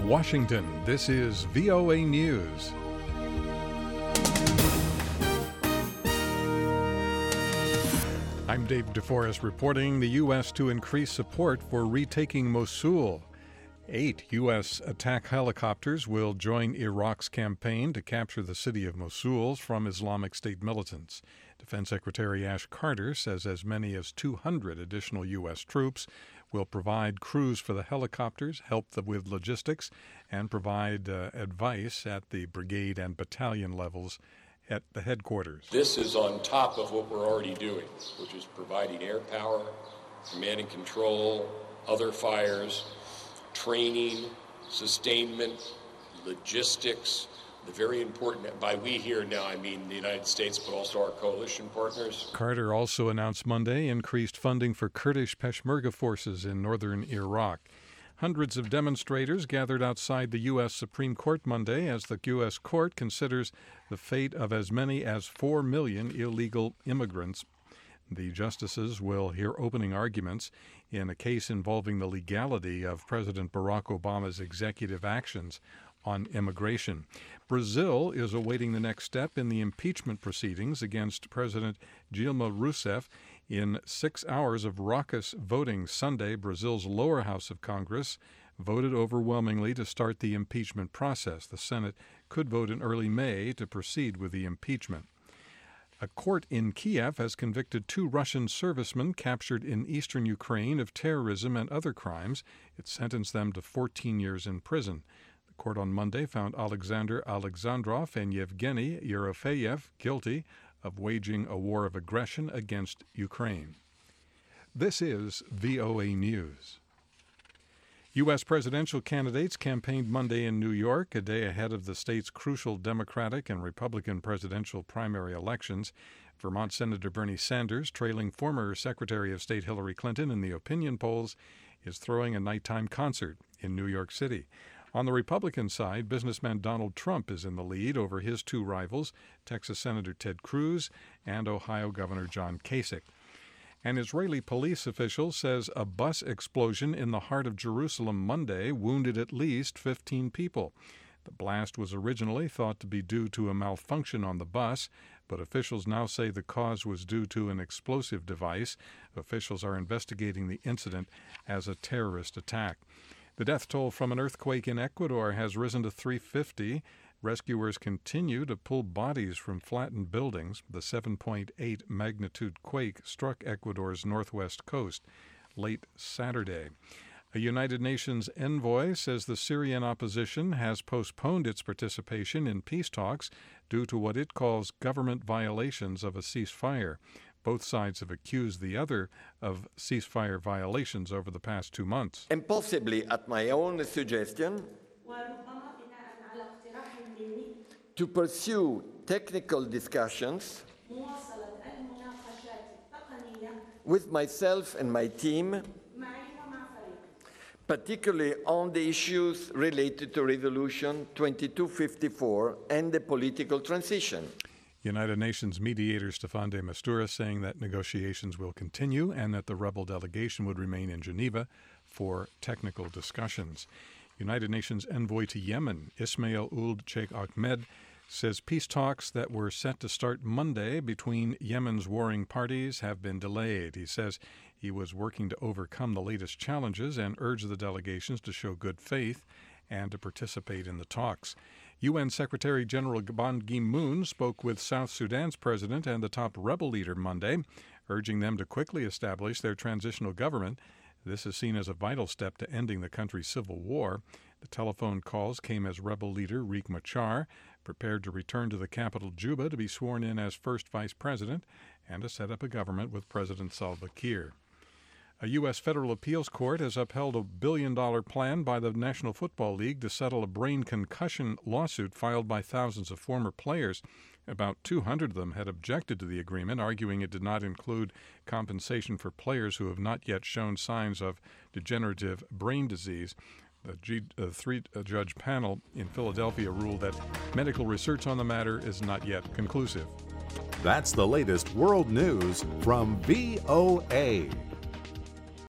Washington, this is VOA News. I'm Dave DeForest reporting the U.S. to increase support for retaking Mosul. 8 U.S. attack helicopters will join Iraq's campaign to capture the city of Mosul from Islamic State militants. Defense Secretary Ash Carter says as many as 200 additional U.S. troops will provide crews for the helicopters, help them with logistics, and provide advice at the brigade and battalion levels at the headquarters. This is on top of what we're already doing, which is providing air power, command and control, other fires, training, sustainment, logistics. The very important, by we here now, I mean the United States, but also our coalition partners. Carter also announced Monday increased funding for Kurdish Peshmerga forces in northern Iraq. Hundreds of demonstrators gathered outside the U.S. Supreme Court Monday as the U.S. court considers the fate of as many as 4 million illegal immigrants. The justices will hear opening arguments in a case involving the legality of President Barack Obama's executive actions on immigration. Brazil is awaiting the next step in the impeachment proceedings against President Dilma Rousseff. In 6 hours of raucous voting Sunday, Brazil's lower house of Congress voted overwhelmingly to start the impeachment process. The Senate could vote in early May to proceed with the impeachment. A court in Kiev has convicted 2 Russian servicemen captured in eastern Ukraine of terrorism and other crimes. It sentenced them to 14 years in prison. The court on Monday found Alexander Alexandrov and Yevgeny Yerofeyev guilty of waging a war of aggression against Ukraine. This is VOA News. U.S. presidential candidates campaigned Monday in New York, a day ahead of the state's crucial Democratic and Republican presidential primary elections. Vermont Senator Bernie Sanders, trailing former Secretary of State Hillary Clinton in the opinion polls, is throwing a nighttime concert in New York City. On the Republican side, businessman Donald Trump is in the lead over his 2 rivals, Texas Senator Ted Cruz and Ohio Governor John Kasich. An Israeli police official says a bus explosion in the heart of Jerusalem Monday wounded at least 15 people. The blast was originally thought to be due to a malfunction on the bus, but officials now say the cause was due to an explosive device. Officials are investigating the incident as a terrorist attack. The death toll from an earthquake in Ecuador has risen to 350. Rescuers continue to pull bodies from flattened buildings. The 7.8 magnitude quake struck Ecuador's northwest coast late Saturday. A United Nations envoy says the Syrian opposition has postponed its participation in peace talks due to what it calls government violations of a ceasefire. Both sides have accused the other of ceasefire violations over the past 2 months. And possibly at my own suggestion, to pursue technical discussions with myself and my team, particularly on the issues related to Resolution 2254 and the political transition. United Nations mediator Staffan de Mistura saying that negotiations will continue and that the rebel delegation would remain in Geneva for technical discussions. United Nations envoy to Yemen, Ismail Ould Sheikh Ahmed, says peace talks that were set to start Monday between Yemen's warring parties have been delayed. He says he was working to overcome the latest challenges and urged the delegations to show good faith and to participate in the talks. UN Secretary General Ban Ki-moon spoke with South Sudan's president and the top rebel leader Monday, urging them to quickly establish their transitional government. This is seen as a vital step to ending the country's civil war. The telephone calls came as rebel leader Riek Machar prepared to return to the capital Juba to be sworn in as first vice president and to set up a government with President Salva Kiir. A U.S. federal appeals court has upheld a billion-dollar plan by the National Football League to settle a brain concussion lawsuit filed by thousands of former players. About 200 of them had objected to the agreement, arguing it did not include compensation for players who have not yet shown signs of degenerative brain disease. The 3-judge panel in Philadelphia ruled that medical research on the matter is not yet conclusive. That's the latest world news from VOA.